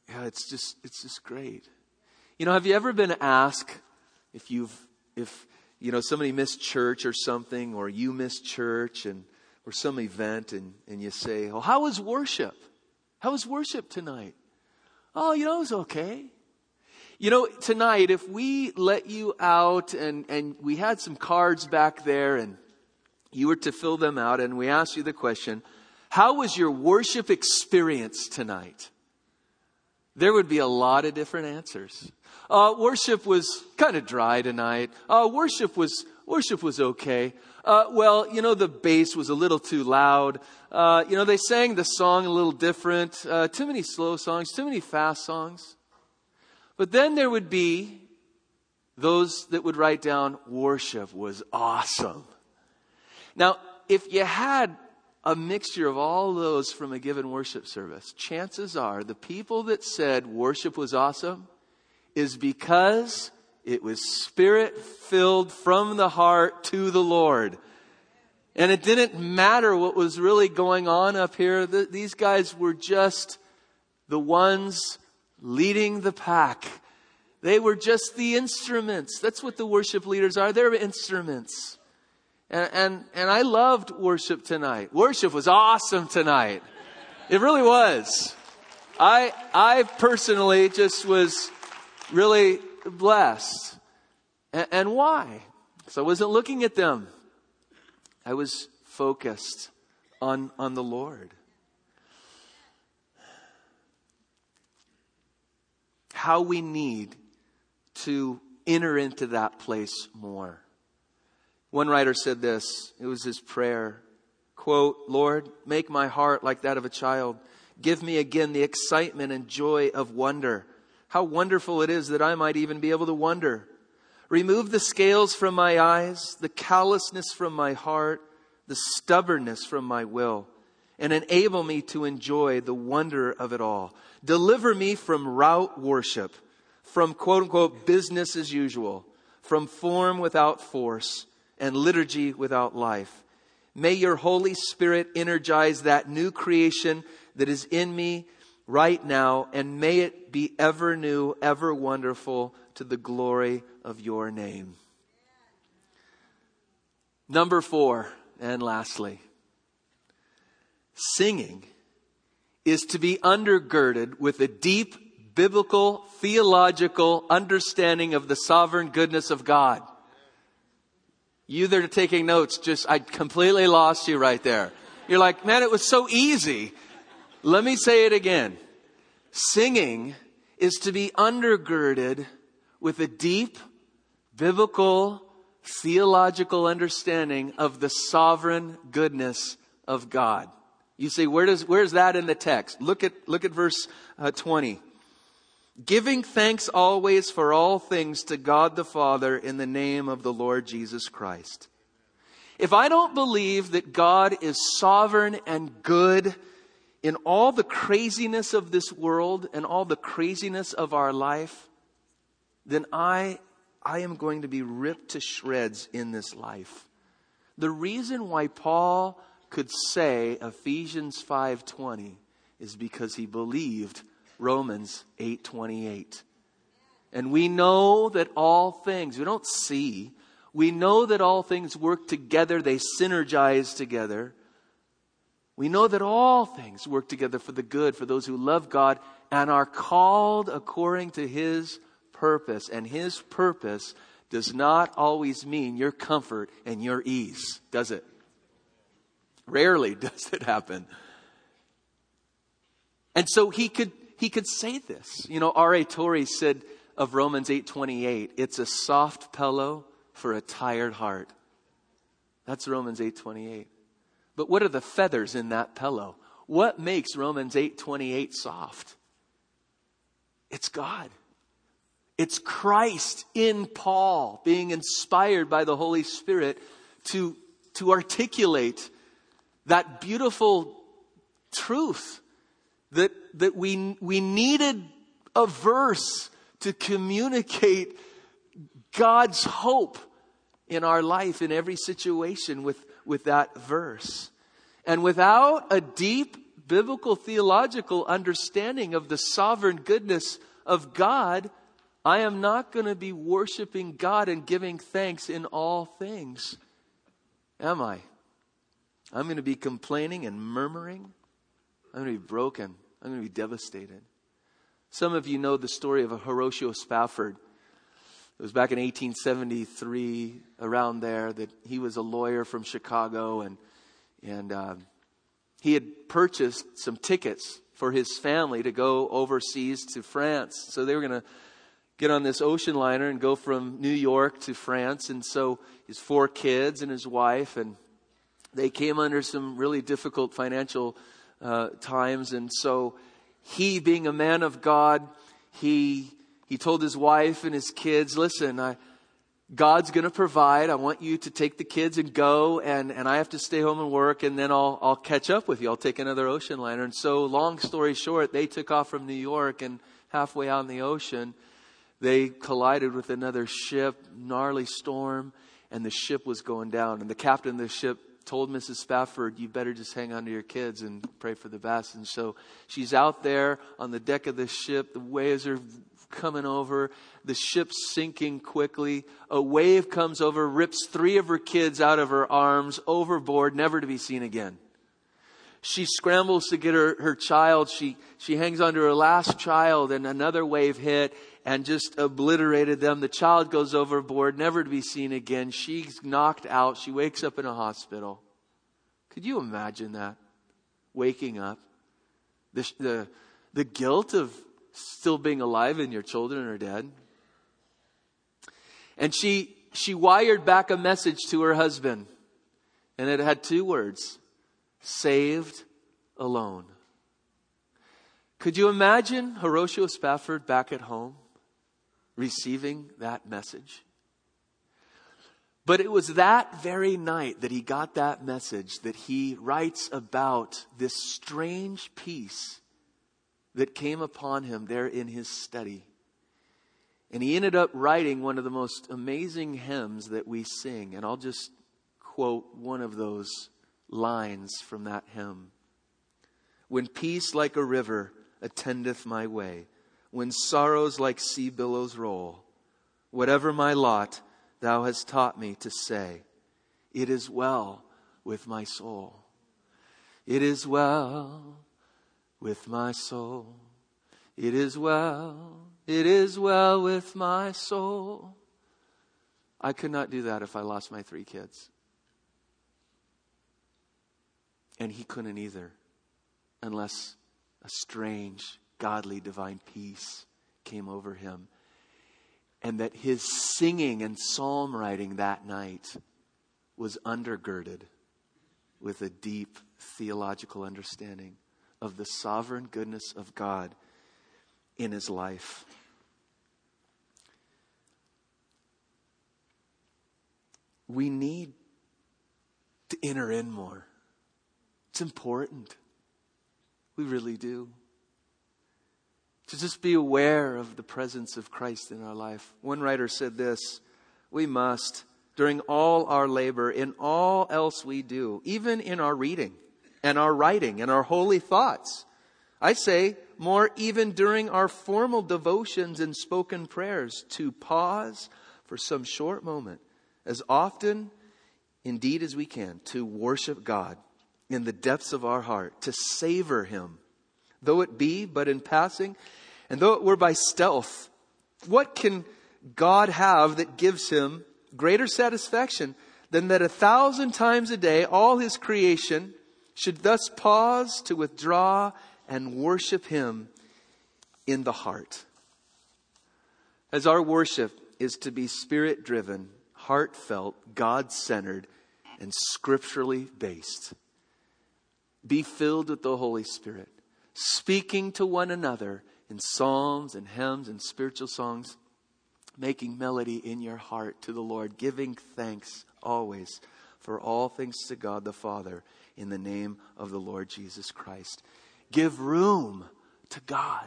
[SPEAKER 1] yeah, it's just, it's just great. You know, have you ever been asked if you've, if, you know, somebody missed church or something, or you missed church and, or some event, and, and you say, oh, how was worship? How was worship tonight? Oh, you know, it was okay. You know, tonight, if we let you out and, and we had some cards back there and you were to fill them out, and we asked you the question, how was your worship experience tonight? There would be a lot of different answers. Uh, worship was kind of dry tonight. Uh, worship was worship was okay. Uh, well, you know, the bass was a little too loud. Uh, you know, they sang the song a little different. Uh, too many slow songs, too many fast songs. But then there would be those that would write down, worship was awesome. Now, if you had a mixture of all those from a given worship service, chances are the people that said worship was awesome is because it was Spirit-filled from the heart to the Lord. And it didn't matter what was really going on up here. The, these guys were just the ones leading the pack. They were just the instruments. That's what the worship leaders are. They're instruments. And, and, and I loved worship tonight. Worship was awesome tonight. It really was. I, I personally just was really blessed. And, and why? Because I wasn't looking at them. I was focused on, on the Lord. How we need to enter into that place more. One writer said this, it was his prayer, quote, Lord, make my heart like that of a child. Give me again the excitement and joy of wonder. How wonderful it is that I might even be able to wonder. Remove the scales from my eyes, the callousness from my heart, the stubbornness from my will, and enable me to enjoy the wonder of it all. Deliver me from rote worship, from quote unquote business as usual, from form without force, and liturgy without life. May your Holy Spirit energize that new creation that is in me right now, and may it be ever new, ever wonderful to the glory of your name. Number four, and lastly, singing is to be undergirded with a deep biblical, theological understanding of the sovereign goodness of God. You that are taking notes, just, I completely lost you right there. You're like, man, it was so easy. Let me say it again. Singing is to be undergirded with a deep, biblical, theological understanding of the sovereign goodness of God. You say, where does, where's that in the text? Look at, look at verse uh, twenty. Giving thanks always for all things to God the Father in the name of the Lord Jesus Christ. If I don't believe that God is sovereign and good in all the craziness of this world and all the craziness of our life, then I, I am going to be ripped to shreds in this life. The reason why Paul could say Ephesians five twenty is because he believed Romans eight twenty-eight. And we know that all things, we don't see, we know that all things work together, they synergize together. We know that all things work together for the good, for those who love God and are called according to His purpose. And His purpose does not always mean your comfort and your ease, does it? Rarely does it happen. And so he could he could say this. You know, R A Torrey said of Romans eight twenty-eight, it's a soft pillow for a tired heart. That's Romans eight twenty-eight. But what are the feathers in that pillow? What makes Romans eight twenty-eight soft? It's God. It's Christ in Paul being inspired by the Holy Spirit to, to articulate that beautiful truth that, that we, we needed a verse to communicate God's hope in our life, in every situation with, with that verse. And without a deep biblical theological understanding of the sovereign goodness of God, I am not going to be worshiping God and giving thanks in all things. Am I? I'm going to be complaining and murmuring. I'm going to be broken. I'm going to be devastated. Some of you know the story of a Horatio Spafford. It was back in eighteen seventy-three, around there, that he was a lawyer from Chicago, and and uh, he had purchased some tickets for his family to go overseas to France. So they were going to get on this ocean liner and go from New York to France. And so his four kids and his wife, and they came under some really difficult financial uh, times. And so he, being a man of God, he he told his wife and his kids, listen, I, God's going to provide. I want you to take the kids and go, and, and I have to stay home and work, and then I'll I'll catch up with you. I'll take another ocean liner. And so, long story short, they took off from New York, and halfway out in the ocean, they collided with another ship, gnarly storm, and the ship was going down. And the captain of the ship told Missus Spafford, you better just hang on to your kids and pray for the best. And so she's out there on the deck of the ship. The waves are coming over. The ship's sinking quickly. A wave comes over, rips three of her kids out of her arms, overboard, never to be seen again. She scrambles to get her, her child. She, she hangs on to her last child, and another wave hit and just obliterated them. The child goes overboard, never to be seen again. She's knocked out. She wakes up in a hospital. Could you imagine that? Waking up. The, the, the guilt of still being alive and your children are dead. And she, she wired back a message to her husband. And it had two words. Saved alone. Could you imagine Horatio Spafford back at home receiving that message? But it was that very night that he got that message that he writes about this strange peace that came upon him there in his study. And he ended up writing one of the most amazing hymns that we sing. And I'll just quote one of those lines from that hymn. When peace like a river attendeth my way, when sorrows like sea billows roll, whatever my lot, thou hast taught me to say, it is well with my soul. It is well with my soul. It is well, it is well with my soul. I could not do that if I lost my three kids. And he couldn't either, unless a strange, godly, divine peace came over him. And that his singing and psalm writing that night was undergirded with a deep theological understanding of the sovereign goodness of God in his life. We need to enter in more. It's important. We really do. To just be aware of the presence of Christ in our life. One writer said this, we must, during all our labor, in all else we do, even in our reading and our writing and our holy thoughts, I say more even during our formal devotions and spoken prayers, to pause for some short moment, as often indeed as we can, to worship God in the depths of our heart, to savor Him, though it be but in passing, and though it were by stealth. What can God have that gives Him greater satisfaction than that a thousand times a day all His creation should thus pause to withdraw and worship Him in the heart? As our worship is to be spirit-driven, heartfelt, God-centered, and scripturally based, be filled with the Holy Spirit, speaking to one another in psalms and hymns and spiritual songs, making melody in your heart to the Lord, giving thanks always for all things to God the Father in the name of the Lord Jesus Christ. Give room to God.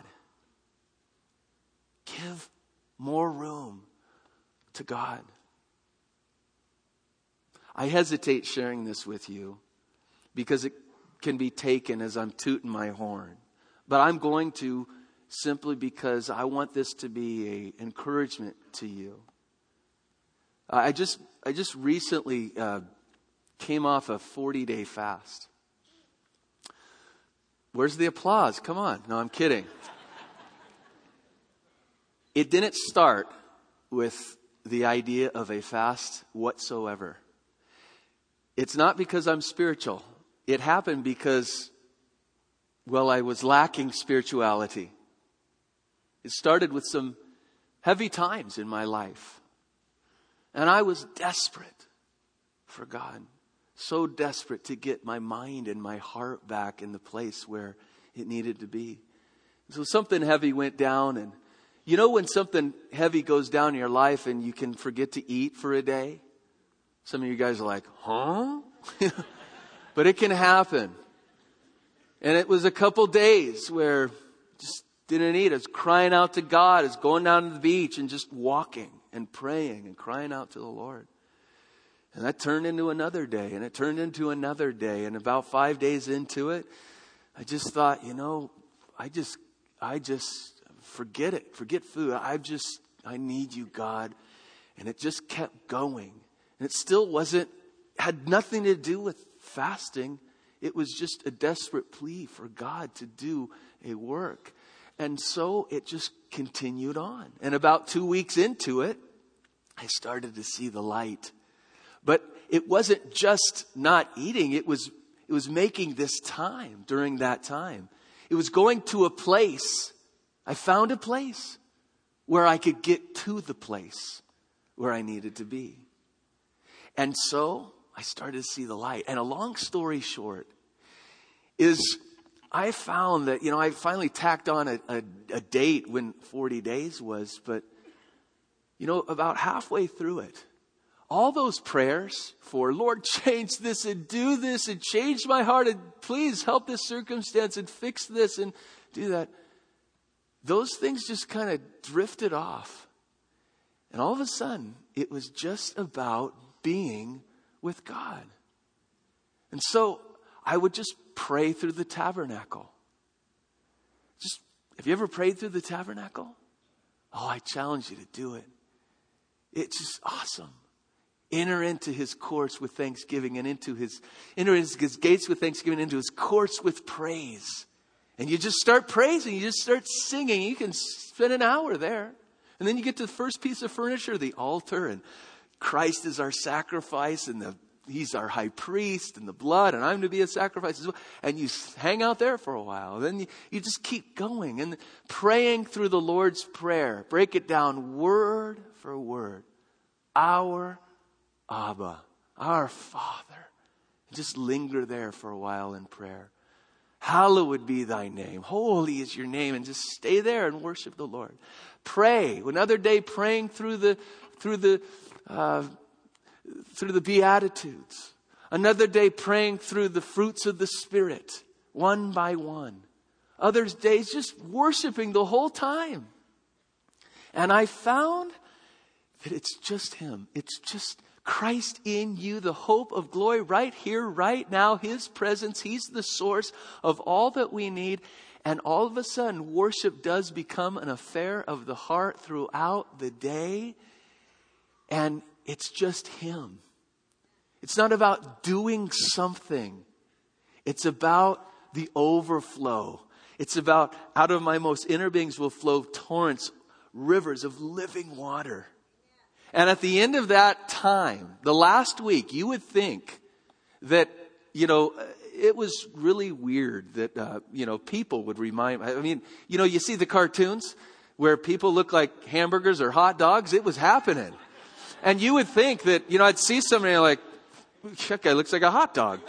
[SPEAKER 1] Give more room to God. I hesitate sharing this with you because it can be taken as I'm tooting my horn. But I'm going to simply because I want this to be an encouragement to you. Uh, I just I just recently uh, came off a forty-day fast. Where's the applause? Come on. No, I'm kidding. It didn't start with the idea of a fast whatsoever. It's not because I'm spiritual. It happened because, well, I was lacking spirituality. It started with some heavy times in my life. And I was desperate for God. So desperate to get my mind and my heart back in the place where it needed to be. So something heavy went down. And you know when something heavy goes down in your life and you can forget to eat for a day? Some of you guys are like, huh? But it can happen. And it was a couple days where just didn't eat. I was crying out to God. I was going down to the beach and just walking and praying and crying out to the Lord. And that turned into another day, and it turned into another day. And about five days into it, I just thought, you know, I just, I just forget it. Forget food. I just, I need you, God. And it just kept going. And it still wasn't, had nothing to do with fasting. It was just a desperate plea for God to do a work. And so it just continued on. And about two weeks into it, I started to see the light. But it wasn't just not eating. It was, it was making this time during that time. It was going to a place. I found a place where I could get to the place where I needed to be. And so I started to see the light. And a long story short is I found that, you know, I finally tacked on a, a, a date when forty days was. But, you know, about halfway through it, all those prayers for, Lord, change this and do this and change my heart and please help this circumstance and fix this and do that. Those things just kind of drifted off. And all of a sudden, it was just about being with God. And so I would just pray through the tabernacle. Just, have you ever prayed through the tabernacle? Oh, I challenge you to do it. It's just awesome. Enter into his courts with thanksgiving and into his, enter into his gates with thanksgiving, into his courts with praise. And you just start praising, you just start singing. You can spend an hour there. And then you get to the first piece of furniture, the altar, and Christ is our sacrifice, and the, he's our high priest, and the blood, and I'm to be a sacrifice as well. And you hang out there for a while. Then you, you just keep going and praying through the Lord's Prayer. Break it down word for word. Our Abba, our Father. Just linger there for a while in prayer. Hallowed be thy name. Holy is your name. And just stay there and worship the Lord. Pray. Another day praying through the through the uh, through the Beatitudes. Another day praying through the fruits of the Spirit, one by one. Other days just worshiping the whole time. And I found that it's just him. It's just Christ in you, the hope of glory, right here, right now, his presence. He's the source of all that we need. And all of a sudden, worship does become an affair of the heart throughout the day. And it's just him. It's not about doing something. It's about the overflow. It's about out of my most inner beings will flow torrents, rivers of living water. And at the end of that time, the last week, you would think that, you know, it was really weird that, uh, you know, people would remind, I mean, you know, you see the cartoons where people look like hamburgers or hot dogs. It was happening. And you would think that, you know, I'd see somebody like, that guy looks like a hot dog.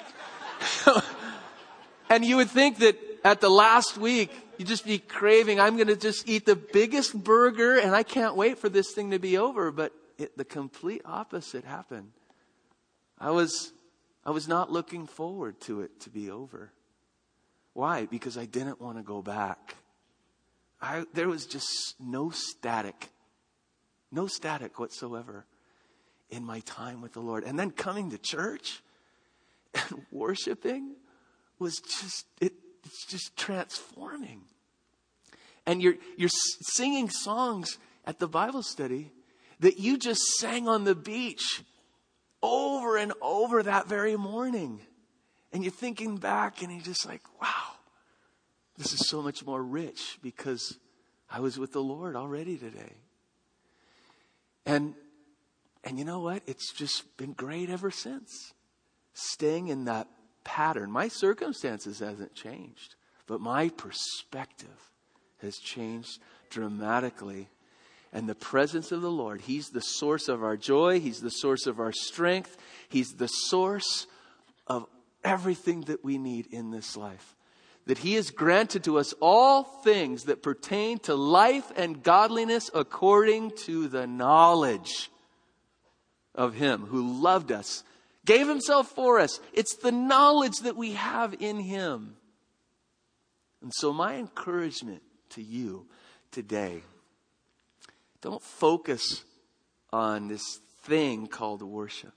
[SPEAKER 1] And you would think that at the last week, you'd just be craving, I'm going to just eat the biggest burger and I can't wait for this thing to be over. But it, the complete opposite happened. I was, I was not looking forward to it to be over. Why? Because I didn't want to go back. I, there was just no static, no static whatsoever in my time with the Lord. And then coming to church and worshiping was just, it, it's just transforming. And you're, you're singing songs at the Bible study that you just sang on the beach over and over that very morning. And you're thinking back and you're just like, wow, this is so much more rich because I was with the Lord already today. And, and you know what? It's just been great ever since. Staying in that pattern. My circumstances hasn't changed, but my perspective has changed dramatically. And the presence of the Lord, He's the source of our joy. He's the source of our strength. He's the source of everything that we need in this life. That He has granted to us all things that pertain to life and godliness according to the knowledge of Him who loved us, gave Himself for us. It's the knowledge that we have in Him. And so my encouragement to you today, don't focus on this thing called worship.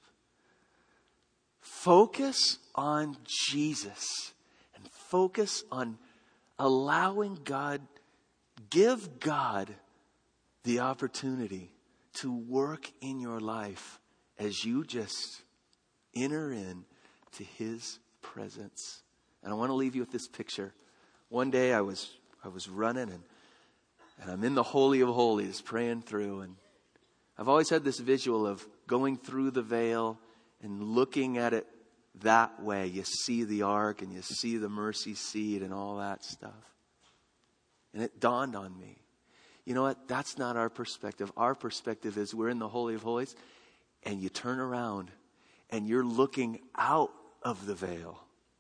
[SPEAKER 1] Focus on Jesus and focus on allowing God, give God the opportunity to work in your life as you just enter in to His presence. And I want to leave you with this picture. One day I was I was running and and I'm in the Holy of Holies praying through, and I've always had this visual of going through the veil and looking at it that way. You see the ark and you see the mercy seat and all that stuff. And it dawned on me, you know what? That's not our perspective. Our perspective is we're in the Holy of Holies and you turn around and you're looking out of the veil.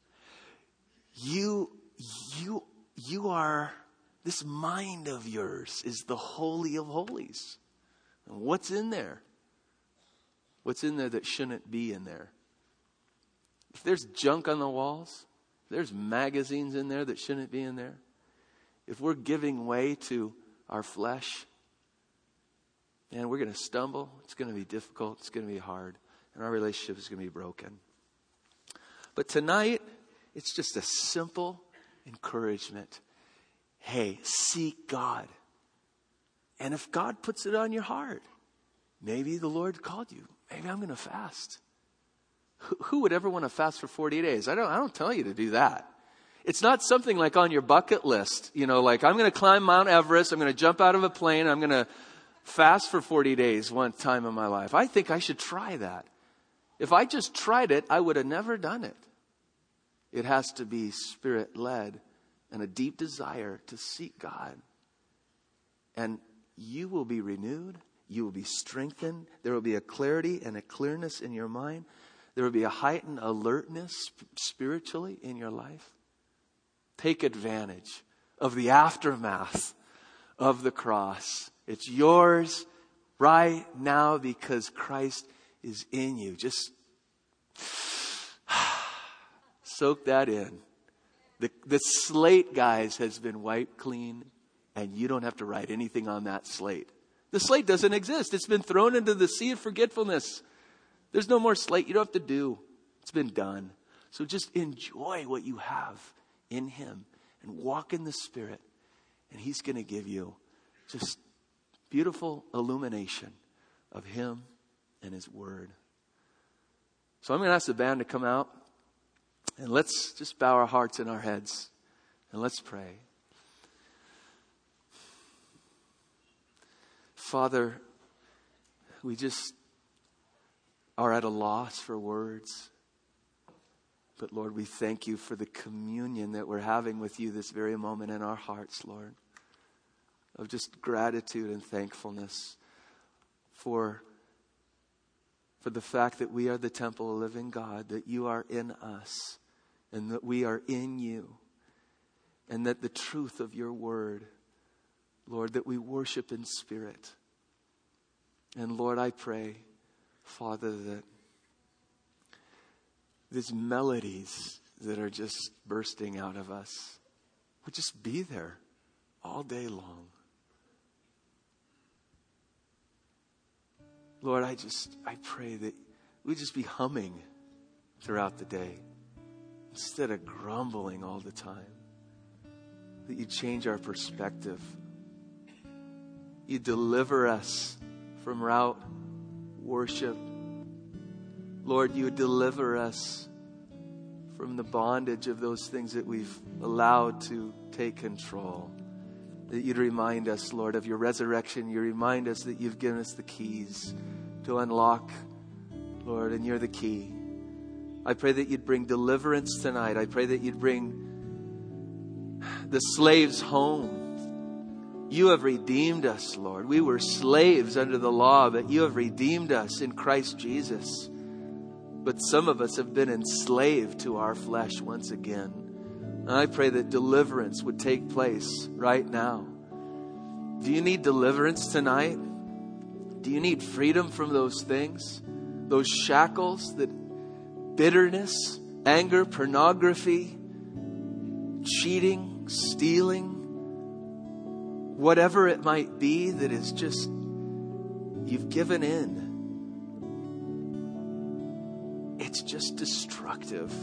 [SPEAKER 1] You, you, you are, this mind of yours is the Holy of Holies. And what's in there? What's in there that shouldn't be in there? If there's junk on the walls, if there's magazines in there that shouldn't be in there, if we're giving way to our flesh, man, we're going to stumble. It's going to be difficult. It's going to be hard. And our relationship is going to be broken. But tonight, it's just a simple encouragement. Hey, seek God. And if God puts it on your heart, maybe the Lord called you. Maybe I'm going to fast. Who, who would ever want to fast for forty days? I don't, I don't tell you to do that. It's not something like on your bucket list. You know, like I'm going to climb Mount Everest. I'm going to jump out of a plane. I'm going to fast for forty days one time in my life. I think I should try that. If I just tried it, I would have never done it. It has to be Spirit-led and a deep desire to seek God. And you will be renewed. You will be strengthened. There will be a clarity and a clearness in your mind. There will be a heightened alertness spiritually in your life. Take advantage of the aftermath of the cross. It's yours right now because Christ is in you. Just soak that in. The, the slate, guys, has been wiped clean, and you don't have to write anything on that slate. The slate doesn't exist. It's been thrown into the sea of forgetfulness. There's no more slate. You don't have to do. It's been done. So just enjoy what you have in Him and walk in the Spirit, and He's going to give you just beautiful illumination of Him and His Word. So I'm going to ask the band to come out. And let's just bow our hearts and our heads. And let's pray. Father, we just are at a loss for words. But Lord, we thank You for the communion that we're having with You this very moment in our hearts, Lord. Of just gratitude and thankfulness for, for the fact that we are the temple of the living God, that You are in us. And that we are in You. And that the truth of Your word, Lord, that we worship in spirit. And Lord, I pray, Father, that these melodies that are just bursting out of us would just be there all day long. Lord, I just, I pray that we just be humming throughout the day. instead of grumbling all the time. That you change our perspective. You deliver us from route worship. Lord, you deliver us from the bondage of those things that we've allowed to take control. That you'd remind us, Lord, of your resurrection. You remind us that you've given us the keys to unlock, Lord, and you're the key. I pray that you'd bring deliverance tonight. I pray that you'd bring the slaves home. You have redeemed us, Lord. We were slaves under the law, but you have redeemed us in Christ Jesus. But some of us have been enslaved to our flesh once again. And I pray that deliverance would take place right now. Do you need deliverance tonight? Do you need freedom from those things? Those shackles, that bitterness, anger, pornography, cheating, stealing, whatever it might be that is just, you've given in. It's just destructive.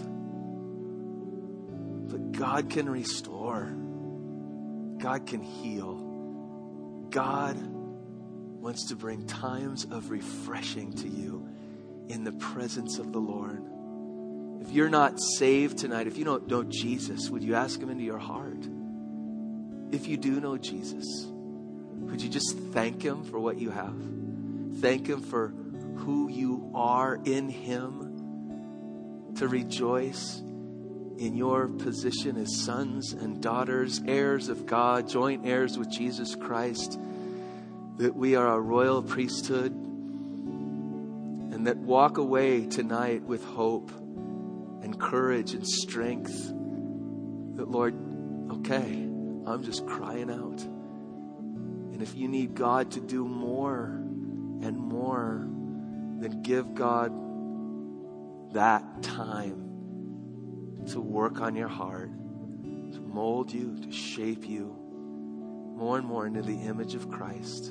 [SPEAKER 1] But God can restore. God can heal. God wants to bring times of refreshing to you in the presence of the Lord. If you're not saved tonight, if you don't know Jesus, would you ask him into your heart? If you do know Jesus, would you just thank him for what you have? Thank him for who you are in him. To rejoice in your position as sons and daughters, heirs of God, joint heirs with Jesus Christ, that we are a royal priesthood, and that walk away tonight with hope and courage and strength. That, Lord, okay, I'm just crying out. And if you need God to do more and more, then give God that time to work on your heart, to mold you, to shape you more and more into the image of Christ.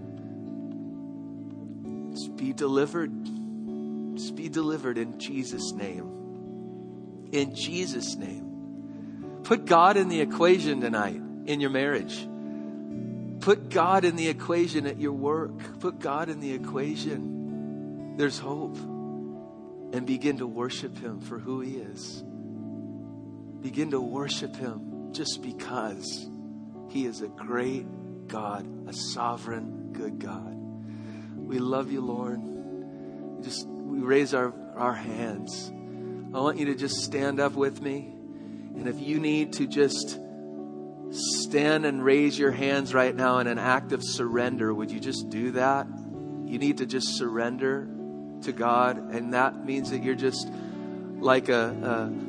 [SPEAKER 1] Just be delivered. Just be delivered in Jesus' name. In Jesus' name. Put God in the equation tonight in your marriage. Put God in the equation at your work. Put God in the equation. There's hope. And begin to worship him for who he is. Begin to worship him just because he is a great God, a sovereign, good God. We love you, Lord. We just, we raise our, our hands. I want you to just stand up with me. And if you need to just stand and raise your hands right now in an act of surrender, would you just do that? You need to just surrender to God, and that means that you're just like a, a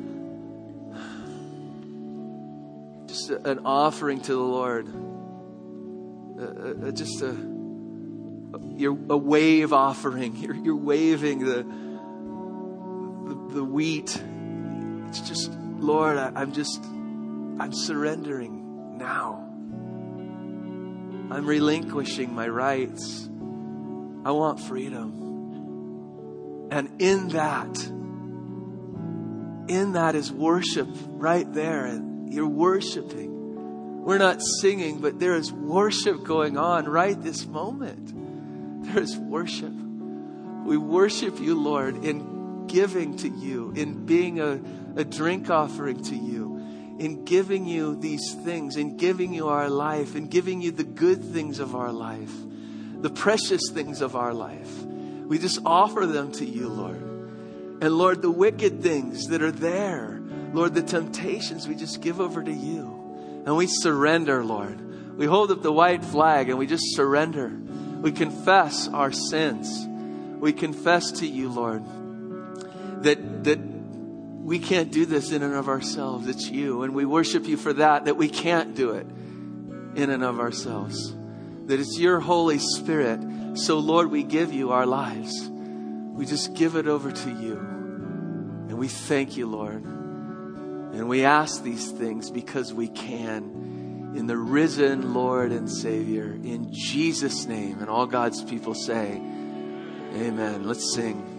[SPEAKER 1] just a, an offering to the Lord, a, a, just a, a you're a wave offering. You're, you're waving the, the the wheat. It's just, Lord, I, I'm just I'm surrendering now. I'm relinquishing my rights. I want freedom. And in that, in that is worship right there. And you're worshiping. We're not singing, but there is worship going on right this moment. There is worship. We worship you, Lord, in giving to you, in being a, a drink offering to you, in giving you these things, in giving you our life, in giving you the good things of our life, the precious things of our life. We just offer them to you, Lord. And Lord, the wicked things that are there, Lord, the temptations, we just give over to you. And we surrender, Lord. We hold up the white flag and we just surrender. We confess our sins. We confess to you, Lord, that, that we can't do this in and of ourselves. It's you. And we worship you for that, that we can't do it in and of ourselves. That it's your Holy Spirit. So, Lord, we give you our lives. We just give it over to you. And we thank you, Lord. And we ask these things because we can. In the risen Lord and Savior. In Jesus' name. And all God's people say, amen. Let's sing.